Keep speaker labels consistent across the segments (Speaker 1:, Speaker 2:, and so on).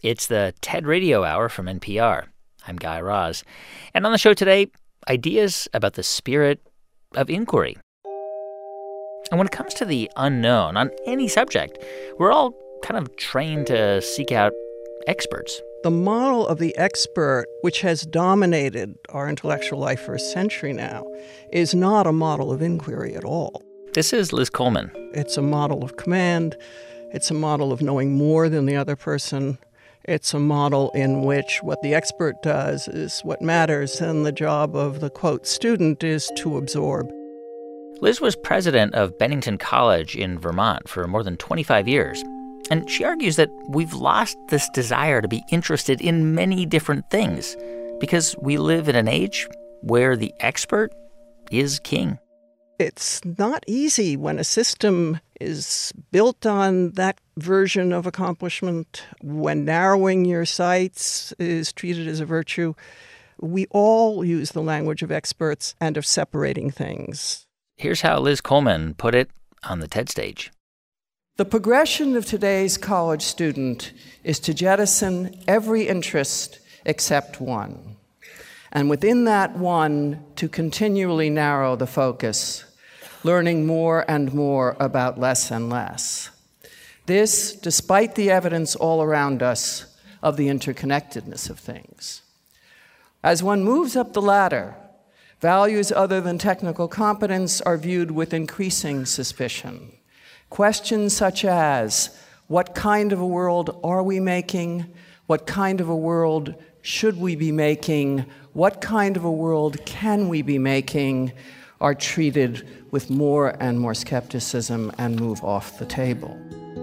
Speaker 1: It's the TED Radio Hour from NPR. I'm Guy Raz. And on the show today, ideas about the spirit of inquiry. And when it comes to the unknown on any subject, we're all kind of trained to seek out experts.
Speaker 2: The model of the expert, which has dominated our intellectual life for a century now, is not a model of inquiry at all.
Speaker 1: This is Liz Coleman.
Speaker 2: It's a model of command. It's a model of knowing more than the other person. It's a model in which what the expert does is what matters, and the job of the, quote, student is to absorb.
Speaker 1: Liz was president of Bennington College in Vermont for more than 25 years. And she argues that we've lost this desire to be interested in many different things because we live in an age where the expert is king.
Speaker 2: It's not easy when a system is built on that version of accomplishment, when narrowing your sights is treated as a virtue. We all use the language of experts and of separating things.
Speaker 1: Here's how Liz Coleman put it on the TED stage.
Speaker 3: The progression of today's college student is to jettison every interest except one, and within that one, to continually narrow the focus, learning more and more about less and less. This, despite the evidence all around us of the interconnectedness of things. As one moves up the ladder, values other than technical competence are viewed with increasing suspicion. Questions such as, what kind of a world are we making? What kind of a world should we be making? What kind of a world can we be making? Are treated with more and more skepticism and move off the table.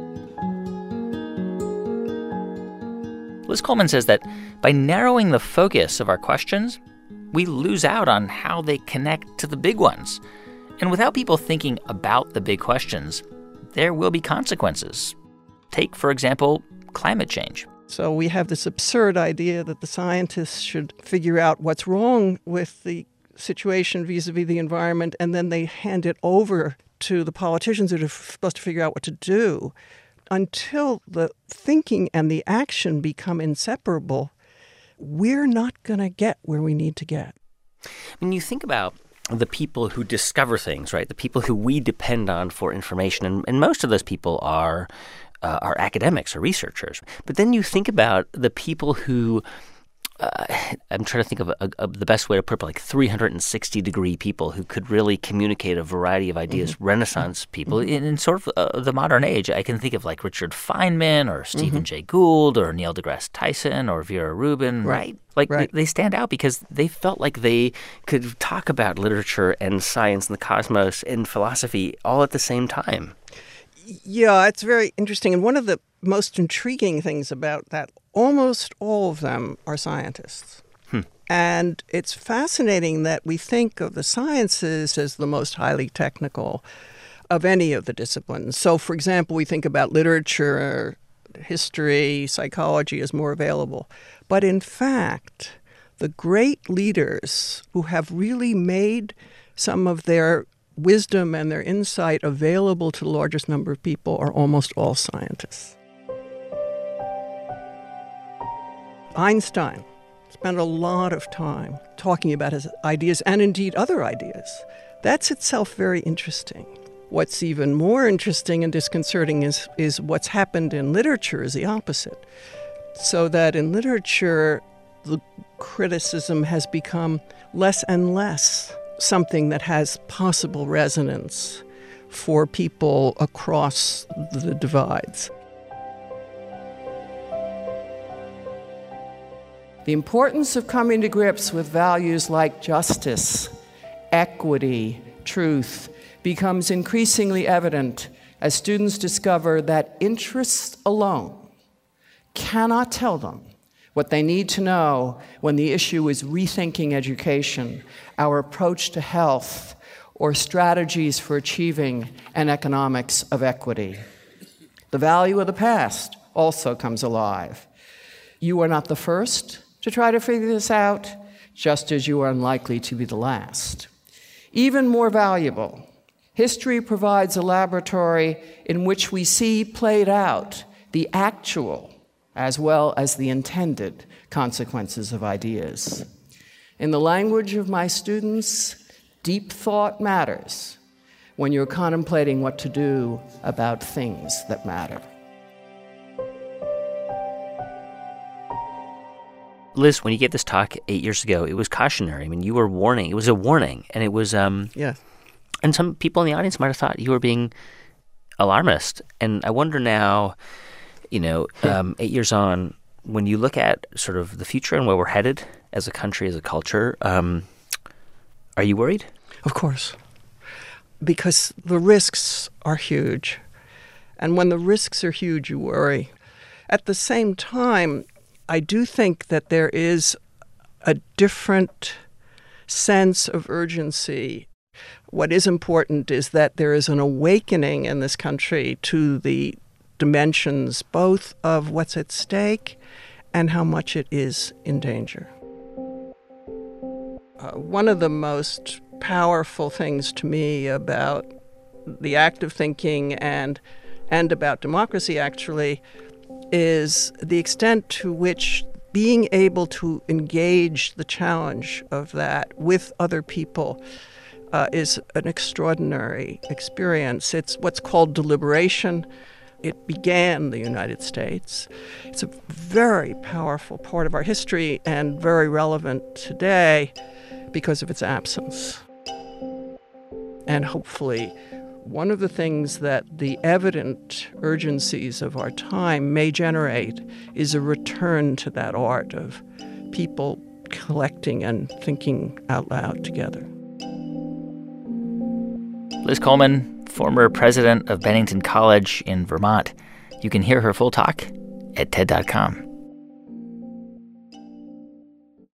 Speaker 1: Liz Coleman says that by narrowing the focus of our questions, we lose out on how they connect to the big ones. And without people thinking about the big questions, there will be consequences. Take, for example, climate change.
Speaker 2: So we have this absurd idea that the scientists should figure out what's wrong with the situation vis-a-vis the environment, and then they hand it over to the politicians who are supposed to figure out what to do. Until the thinking and the action become inseparable, we're not going to get where we need to get.
Speaker 4: When you think about the people who discover things, right, the people who we depend on for information, and most of those people are academics or researchers. But then you think about the people who, I'm trying to think of the best way to put it, like 360-degree people who could really communicate a variety of ideas, Renaissance people. In sort of the modern age, I can think of like Richard Feynman or Stephen Jay Gould or Neil deGrasse Tyson or Vera Rubin, right? They stand out because they felt like they could talk about literature and science and the cosmos and philosophy all at the same time.
Speaker 2: Yeah, it's very interesting. And one of the most intriguing things about that, almost all of them are scientists. And it's fascinating that we think of the sciences as the most highly technical of any of the disciplines. So, for example, we think about literature, history, psychology as more available. But in fact, the great leaders who have really made some of their wisdom and their insight available to the largest number of people are almost all scientists. Einstein spent a lot of time talking about his ideas and indeed other ideas. That's itself very interesting. What's even more interesting and disconcerting is what's happened in literature is the opposite. So that in literature, the criticism has become less and less something that has possible resonance for people across the divides.
Speaker 3: The importance of coming to grips with values like justice, equity, truth becomes increasingly evident as students discover that interest alone cannot tell them what they need to know when the issue is rethinking education, our approach to health, or strategies for achieving an economics of equity. The value of the past also comes alive. You are not the first to try to figure this out, just as you are unlikely to be the last. Even more valuable, history provides a laboratory in which we see played out the actual as well as the intended consequences of ideas. In the language of my students, deep thought matters when you're contemplating what to do about things that matter.
Speaker 4: Liz, when you gave this talk 8 years ago, it was cautionary. I mean, you were warning. It was a warning. And it was
Speaker 2: Yeah.
Speaker 4: And some people in the audience might have thought you were being alarmist. And I wonder now, 8 years on, when you look at sort of the future and where we're headed as a country, as a culture, are you worried?
Speaker 2: Of course. Because the risks are huge. And when the risks are huge, you worry. At the same time, I do think that there is a different sense of urgency. What is important is that there is an awakening in this country to the dimensions both of what's at stake and how much it is in danger. One of the most powerful things to me about the act of thinking and about democracy, actually, is the extent to which being able to engage the challenge of that with other people is an extraordinary experience. It's what's called deliberation. It began the United States. It's a very powerful part of our history and very relevant today because of its absence. And hopefully, one of the things that the evident urgencies of our time may generate is a return to that art of people collecting and thinking out loud together.
Speaker 1: Liz Coleman, former president of Bennington College in Vermont. You can hear her full talk at TED.com.